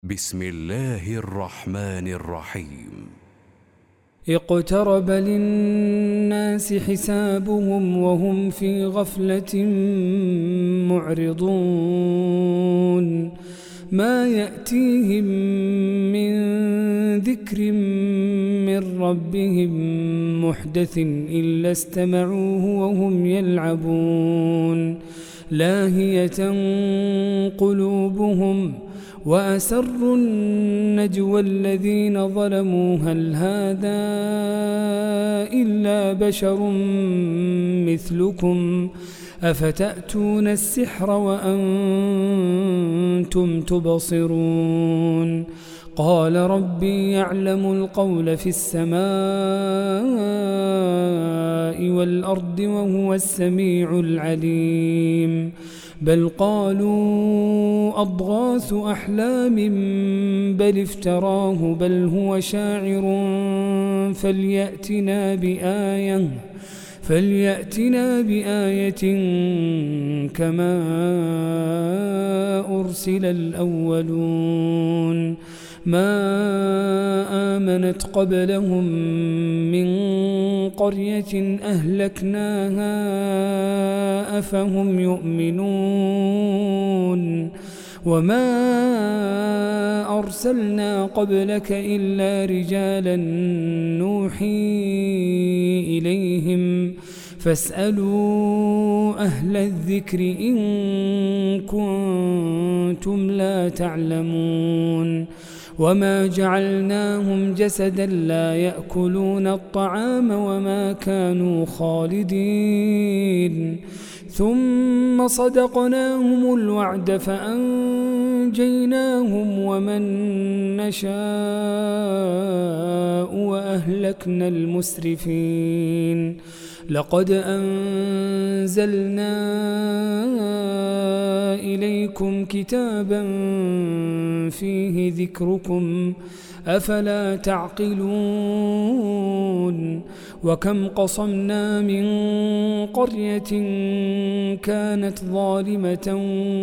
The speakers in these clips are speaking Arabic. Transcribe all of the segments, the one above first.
بسم الله الرحمن الرحيم. اقترب للناس حسابهم وهم في غفلة معرضون ما يأتيهم من ذكر من ربهم محدث إلا استمعوه وهم يلعبون لاهية قلوبهم وأسروا النجوى الذين ظلموا هل هذا إلا بشر مثلكم أفتأتون السحر وأنتم تبصرون قال ربي يعلم القول في السماء والأرض وهو السميع العليم بل قالوا أضغاث أحلام بل افتراه بل هو شاعر فليأتنا بآية كما أرسل الأولون ما آمنت قبلهم من قرية أهلكناها أفهم يؤمنون وما أرسلنا قبلك إلا رجالا نوحي إليهم فاسألوا أهل الذكر إن كنتم لا تعلمون وما جعلناهم جسدا لا يأكلون الطعام وما كانوا خالدين ثم صدقناهم الوعد فأنجيناهم ومن نشاء وأهلكنا المسرفين لقد أنزلنا إليكم كتابا فيه ذكركم أفلا تعقلون وكم قصمنا من قرية كانت ظالمة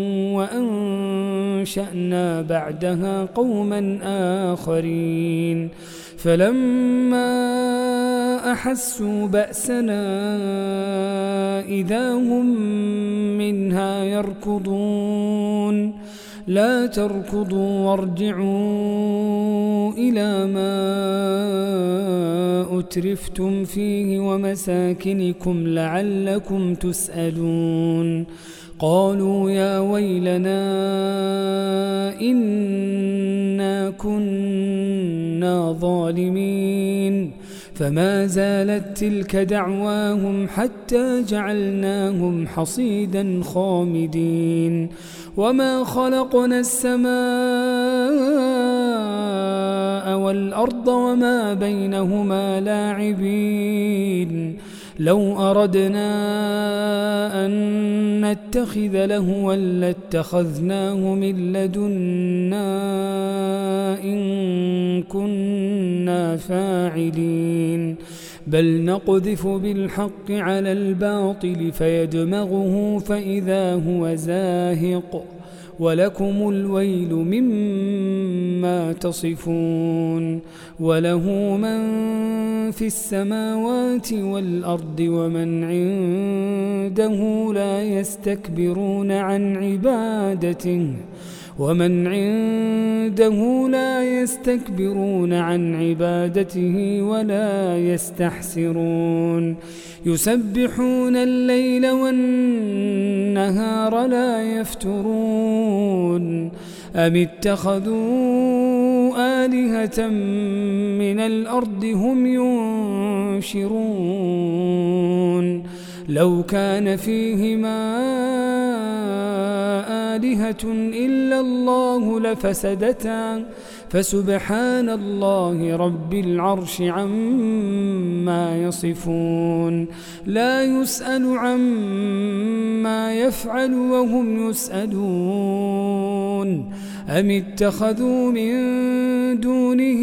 وأنشأنا بعدها قوما آخرين فلما أحسوا بأسنا إذا هم منها يركضون لا تركضوا وارجعوا إلى ما أترفتم فيه ومساكنكم لعلكم تسألون قالوا يا ويلنا إنا كنا ظالمين فما زالت تلك دعواهم حتى جعلناهم حصيدا خامدين وما خلقنا السماء والأرض وما بينهما لاعبين لو أردنا أن نتخذ لهوا لاتخذناه من لدنا إن كنا فاعلين بل نقذف بالحق على الباطل فيدمغه فإذا هو زاهق ولكم الويل مما تصفون وله من في السماوات والأرض ومن عنده لا يستكبرون عن عبادته ولا يستحسرون يسبحون الليل والنهار لا يفترون أم اتخذوا آلهة من الأرض هم ينشرون لو كان فيهما آلهة إلا الله لفسدتا فسبحان الله رب العرش عما يصفون لا يسأل عما يفعل وهم يسألون أم اتخذوا من دونه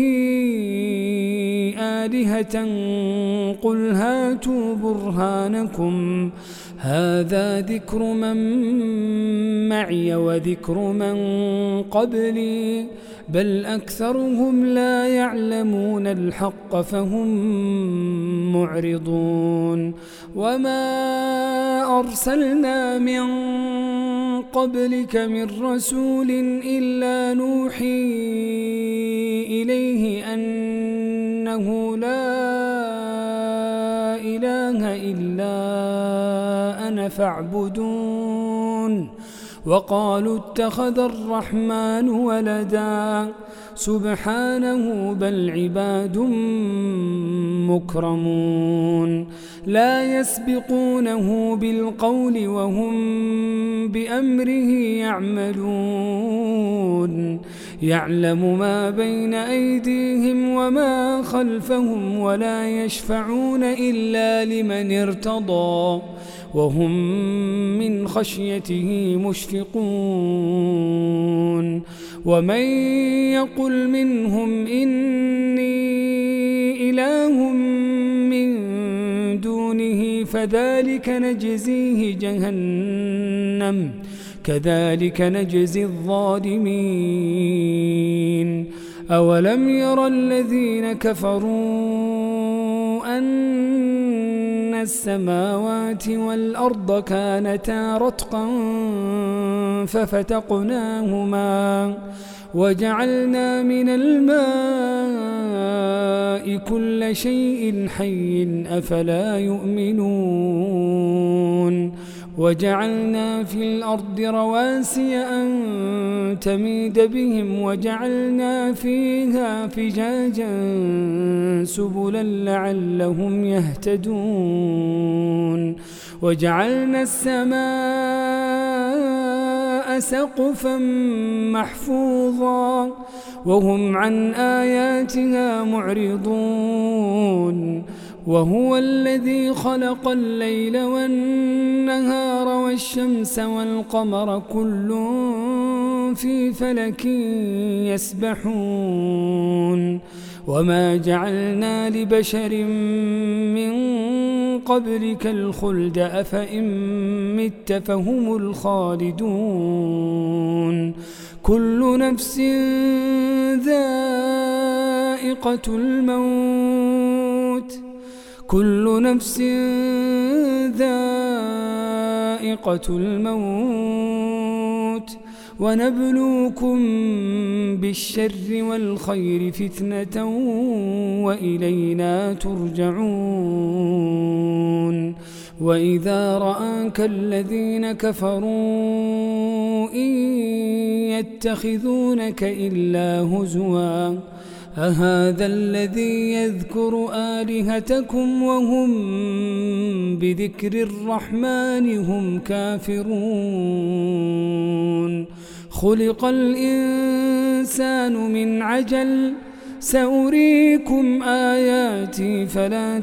آلهة قل هاتوا برهانكم هذا ذكر من معي وذكر من قبلي بل أكثرهم لا يعلمون الحق فهم معرضون وما أرسلنا من قبلك من رسول إلا نوحي إليه أنه لا إله إلا أنا فاعبدون وقالوا اتخذ الرحمن ولدا سبحانه بل عباد مكرمون لا يسبقونه بالقول وهم بأمره يعملون يعلم ما بين أيديهم وما خلفهم ولا يشفعون إلا لمن ارتضى وهم من خشيته مشفقون ومن يقل منهم إني إله من دونه فذلك نجزيه جهنم كذلك نجزي الظالمين أولم ير الذين كفروا أن السماوات والأرض كانتا رتقا ففتقناهما وجعلنا من الماء كل شيء حي أفلا يؤمنون وجعلنا في الأرض رواسي أن تميد بهم وجعلنا فيها فجاجا سبلا لعلهم يهتدون وجعلنا السماء سقفا محفوظا وهم عن آياتها معرضون وهو الذي خلق الليل والنهار والشمس والقمر كل في فلك يسبحون وما جعلنا لبشر من قبلك الخلد أفإن مت فهم الخالدون كل نفس ذائقة الموت كل نفس ذائقة الموت ونبلوكم بالشر والخير فتنة وإلينا ترجعون وإذا رآك الذين كفروا إن يتخذونك إلا هزوا أهذا الذي يذكر آلهتكم وهم بذكر الرحمن هم كافرون خلق الإنسان من عجل سأريكم آياتي فلا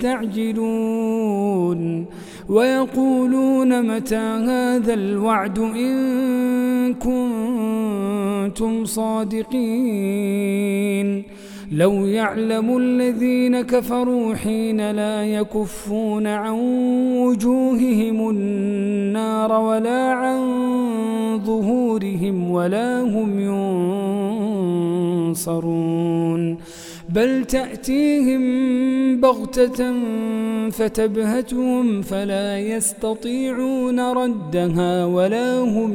تستعجلون ويقولون متى هذا الوعد إن كنتم صادقين لو يعلم الذين كفروا حين لا يكفون عن وجوههم النار ولا عن ظهورهم ولا هم ينصرون بل تأتيهم بغتة فتبهتهم فلا يستطيعون ردها ولا هم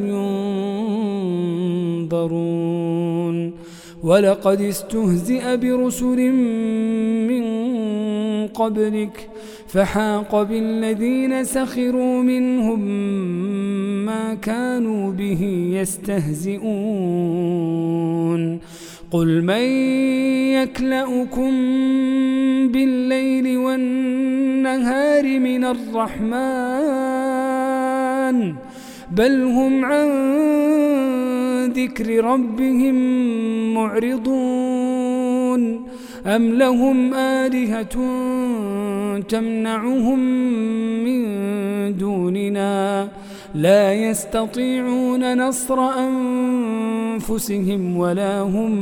ينظرون ولقد استهزئ برسل من قبلك فحاق بالذين سخروا منهم ما كانوا به يستهزئون قل من يكلؤكم بالليل والنهار من الرحمن بل هم عن ذكر ربهم معرضون أم لهم آلهة تمنعهم من دوننا لا يستطيعون نصر أنفسهم ولا هم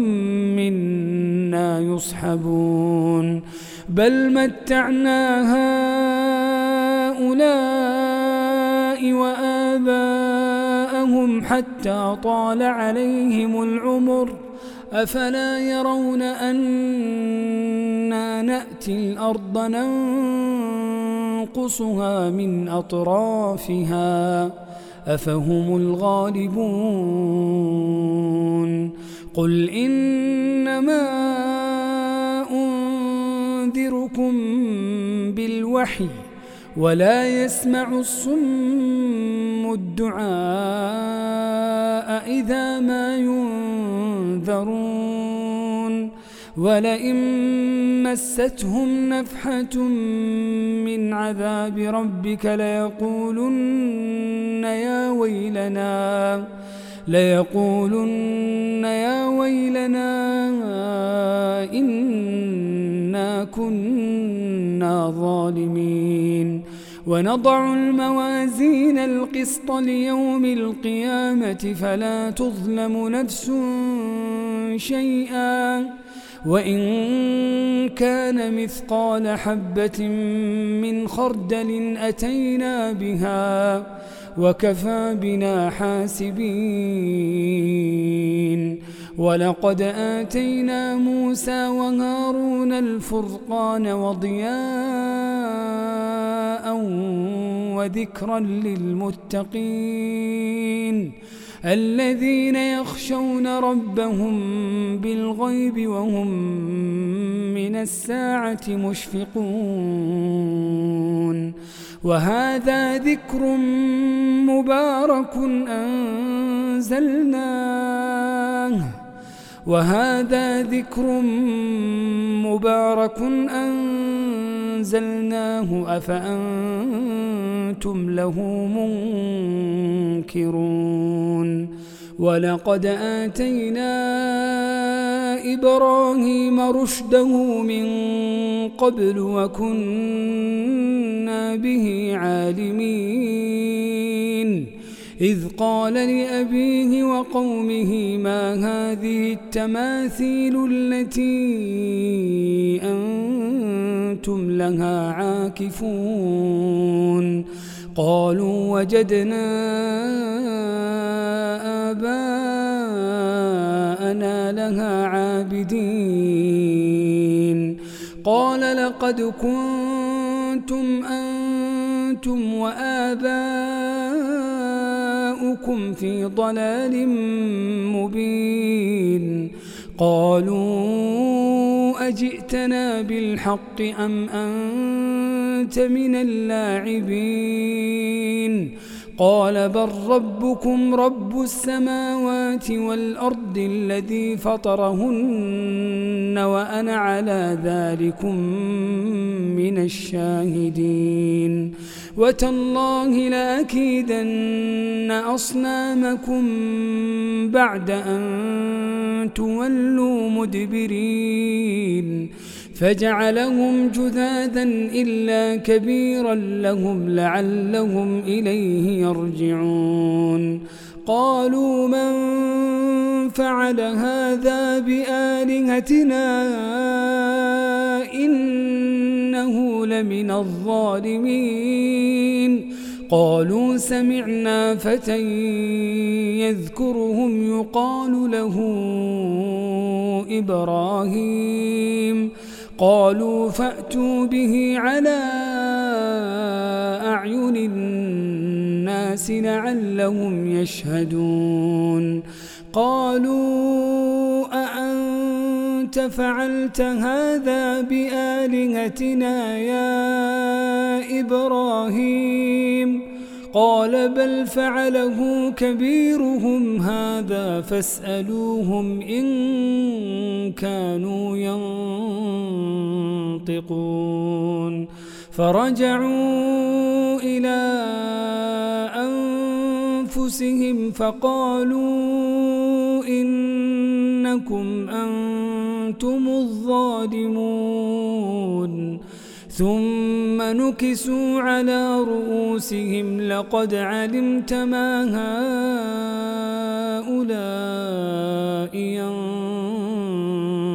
منا يصحبون بل متعنا هؤلاء وآباءهم حتى طال عليهم العمر أفلا يرون أنا نأتي الأرض ننقصها من أطرافها أفهم الغالبون قل إنما أنذركم بالوحي ولا يسمع الصم الدعاء إذا ما ينذرون ولئن مستهم نفحة من عذاب ربك ليقولن يا ويلنا إنا كنا ظالمين ونضع الموازين القسط ليوم القيامة فلا تظلم نفس شيئا وإن كان مثقال حبة من خردل أتينا بها وكفى بنا حاسبين ولقد آتينا موسى وهارون الفرقان وضياء وذكرا للمتقين الذين يخشون ربهم بالغيب وهم من الساعة مشفقون وهذا ذكر مبارك أنزلناه أفأنتم له منكرون ولقد آتينا إبراهيم رشده من قبل وكنا به عالمين إذ قال لأبيه وقومه ما هذه التماثيل التي أنتم لها عاكفون قالوا وجدنا آباءنا لها عابدين قال لقد كنتم أنتم وآباؤكم في ضلال مبين قالوا أجئتنا بالحق أم أنت من اللاعبين قال بل ربكم رب السماوات والأرض الذي فطرهن وأنا على ذلكم من الشاهدين وتالله لأكيدن أصنامكم بعد أن تولوا مدبرين فجعلهم جذاذا إلا كبيرا لهم لعلهم إليه يرجعون قالوا من فعل هذا بآلهتنا إنه لمن الظالمين قالوا سمعنا فتى يذكرهم يقال له إبراهيم قالوا فأتوا به على أعين الناس لعلهم يشهدون قالوا أأنت فعلت هذا بآلهتنا يا إبراهيم قال بل فعله كبيرهم هذا فاسألوهم إن كانوا ينطقون فرجعوا إلى أنفسهم فقالوا إنكم أنتم الظالمون ثم نكسوا على رؤوسهم لقد علمت ما هؤلاء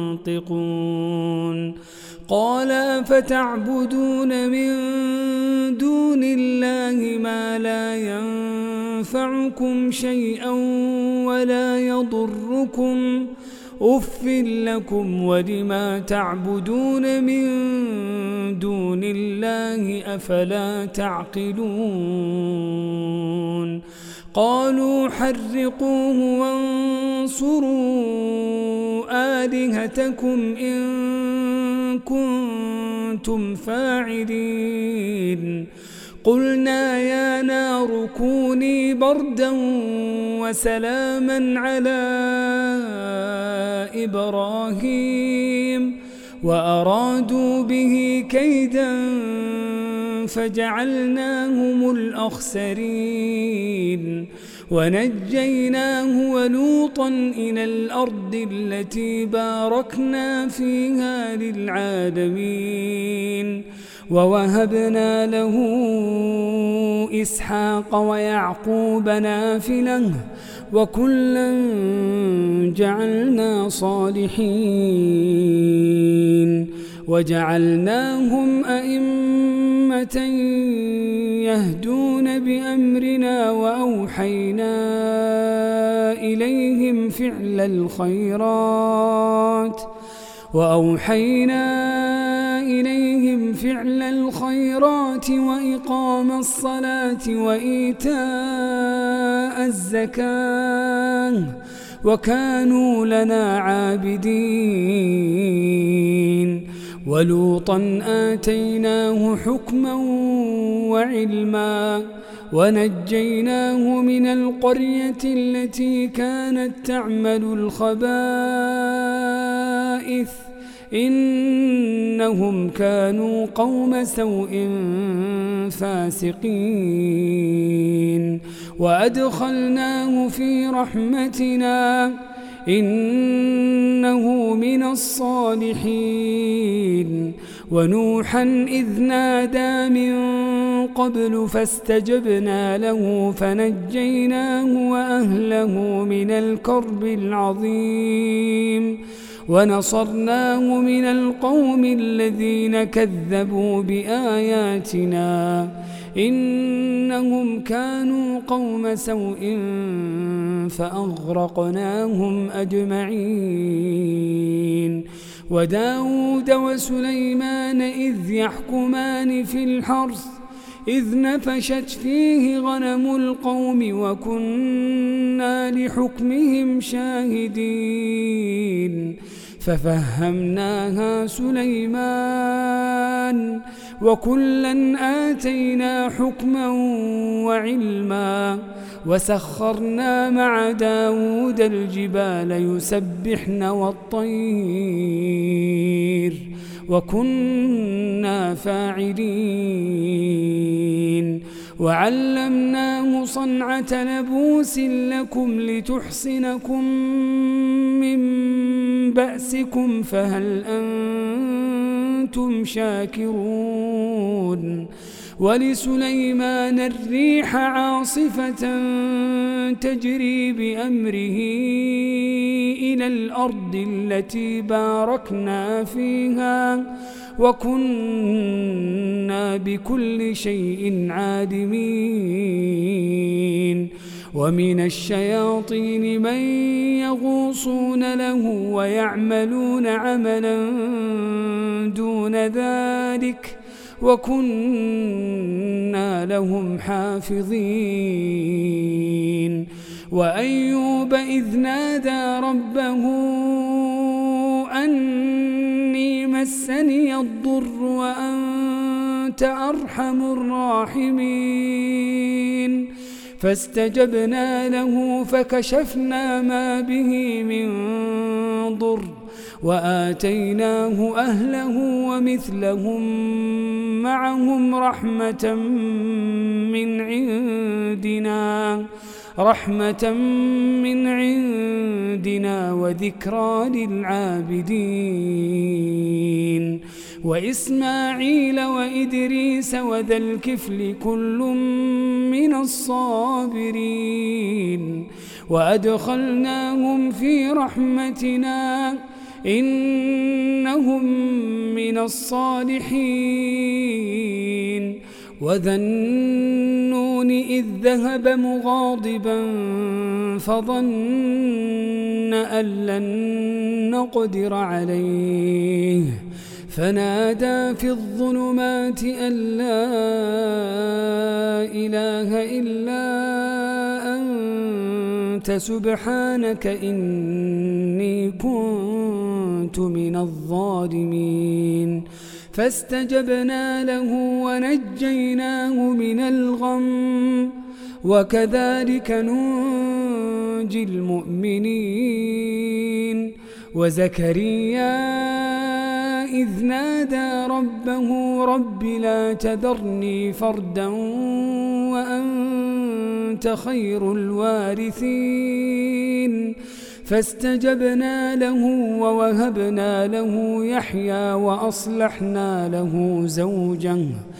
ينطقون قال فتعبدون من دون الله ما لا ينفعكم شيئا ولا يضركم أف لكم ولما تعبدون من دون الله أفلا تعقلون قالوا حرقوه وانصروا آلهتكم إن كنتم فاعلين قلنا يا نار كوني بردا وسلاما على إبراهيم وأرادوا به كيدا فجعلناهم الأخسرين ونجيناه ولوطا إلى الأرض التي باركنا فيها للعالمين ووهبنا له إسحاق ويعقوب نافلة وكلا جعلنا صالحين وجعلناهم أئمة يهدون بأمرنا وأوحينا إليهم فعل الخيرات وإقام الصلاة وإيتاء الزكاة وكانوا لنا عابدين ولوطا آتيناه حكما وعلما ونجيناه من القرية التي كانت تعمل الخبائث إنهم كانوا قوم سوء فاسقين وأدخلناه في رحمتنا إنه من الصالحين ونوحا إذ نادى من قبل فاستجبنا له فنجيناه وأهله من الكرب العظيم ونصرناه من القوم الذين كذبوا بآياتنا إنهم كانوا قوم سوء فأغرقناهم أجمعين وداود وسليمان إذ يحكمان في الحرث إذ نفشت فيه غنم القوم وكنا لحكمهم شاهدين ففهمناها سليمان وكلا آتينا حكما وعلما وسخرنا مع داود الجبال يسبحن والطير وكنا فاعلين وعلمناه صنعة لبوس لكم لتحصنكم من بأسكم فهل أنتم شاكرون ولسليمان الريح عاصفة تجري بأمره إلى الأرض التي باركنا فيها وكنا بكل شيء عالمين ومن الشياطين من يغوصون له ويعملون عملا دون ذلك وكنا لهم حافظين وأيوب إذ نادى ربه أني مسني الضر وأنت أرحم الراحمين فاستجبنا له فكشفنا ما به من ضر وآتيناه أهله ومثلهم معهم رحمة من عندنا وذكرى للعابدين وإسماعيل وإدريس وذا الكفل كل من الصابرين وأدخلناهم في رحمتنا إنهم من الصالحين وذا النون إذ ذهب مغاضبا فظن أن لن نقدر عليه فنادى في الظلمات أن لا إله إلا أنت سبحانك إني كنت من الظالمين فاستجبنا له ونجيناه من الغم وكذلك ننجي المؤمنين وزكريا إذ نادى ربه رب لا تذرني فردا وأنت خير الوارثين فاستجبنا له ووهبنا له يحيى وأصلحنا له زوجه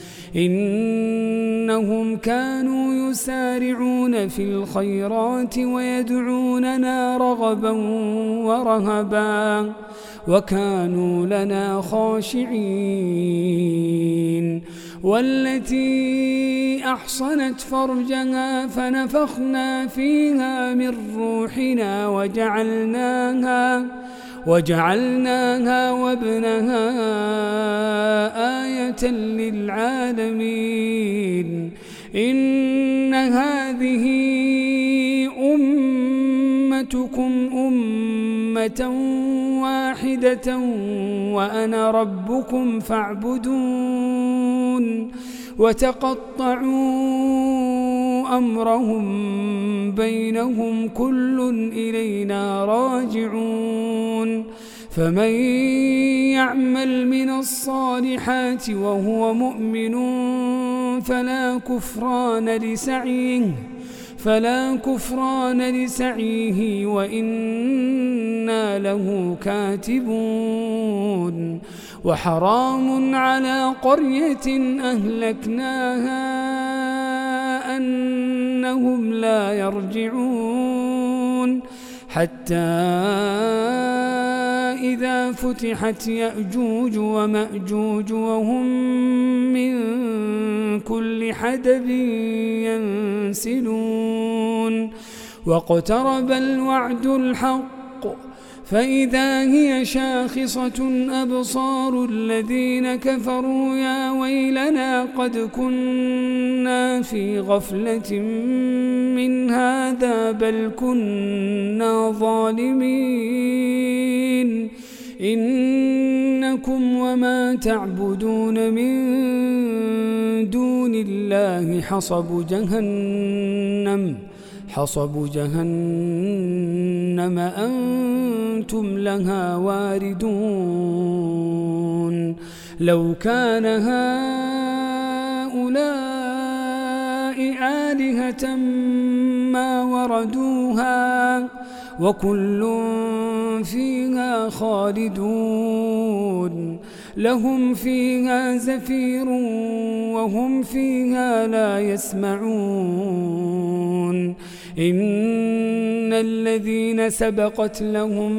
إنهم كانوا يسارعون في الخيرات ويدعوننا رغبا ورهبا وكانوا لنا خاشعين والتي أحصنت فرجها فنفخنا فيها من روحنا وجعلناها وابنها آية للعالمين إن هذه أمتكم أمة واحدة وأنا ربكم فاعبدون وتقطعوا أمرهم بينهم كل إلينا راجعون فمن يعمل من الصالحات وهو مؤمن فلا كفران لسعيه وإنا له كاتبون وحرام على قرية أهلكناها أنهم لا يرجعون حتى إذا فتحت يأجوج ومأجوج وهم من كل حدب ينسلون واقترب الوعد الحق فإذا هي شاخصة أبصار الذين كفروا يا ويلنا قد كنا في غفلة من هذا بل كنا ظالمين إنكم وما تعبدون من دون الله حصب جهنم أنتم لها واردون لو كان هؤلاء آلهة ما وردوها وكل فيها خالدون لهم فيها زفير وهم فيها لا يسمعون إن الذين سبقت لهم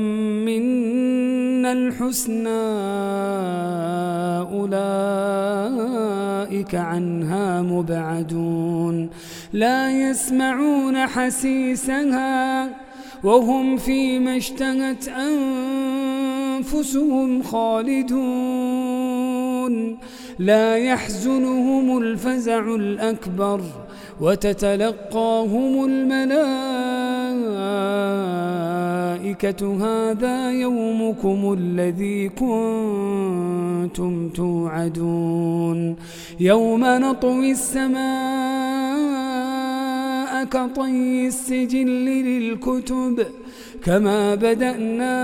منا الحسنى أولئك عنها مبعدون لا يسمعون حسيسها وهم فيما اشتهت أنفسهم خالدون لا يحزنهم الفزع الأكبر وتتلقاهم الملائكة هذا يومكم الذي كنتم توعدون يوم نطوي السماء كطي السجل للكتب كما بدأنا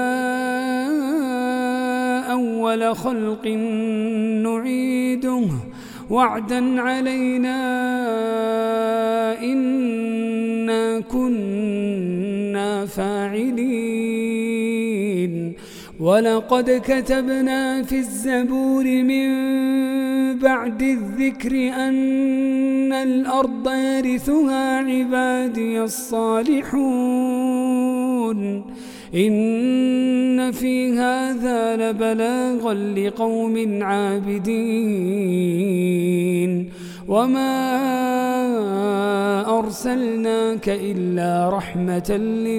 أول خلق نعيده وعدا علينا إنا كنا فاعلين ولقد كتبنا في الزبور من بعد الذكر أن الأرض يرثها عبادي الصالحون إن إن في هذا لبلاغا لقوم عابدين وما أرسلناك إلا رحمة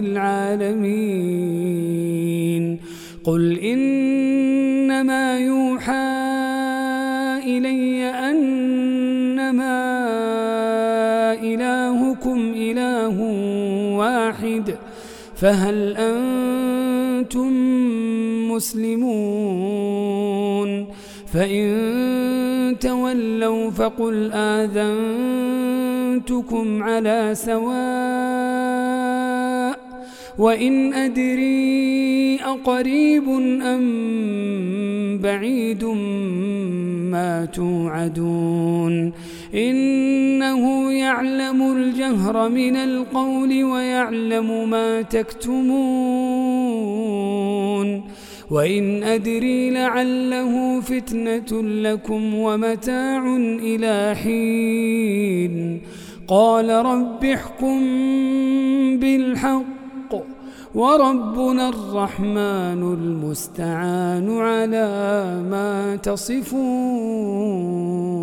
للعالمين قل إنما يوحى إلي أنما إلهكم إله واحد فهل أنتم مسلمون فإن تولوا فقل آذنتكم على سواء وإن أدري أقريب أم بعيد ما توعدون إنه يعلم الجهر من القول ويعلم ما تكتمون وإن أدري لعله فتنة لكم ومتاع إلى حين قال رب احكم بالحق وربنا الرحمن المستعان على ما تصفون.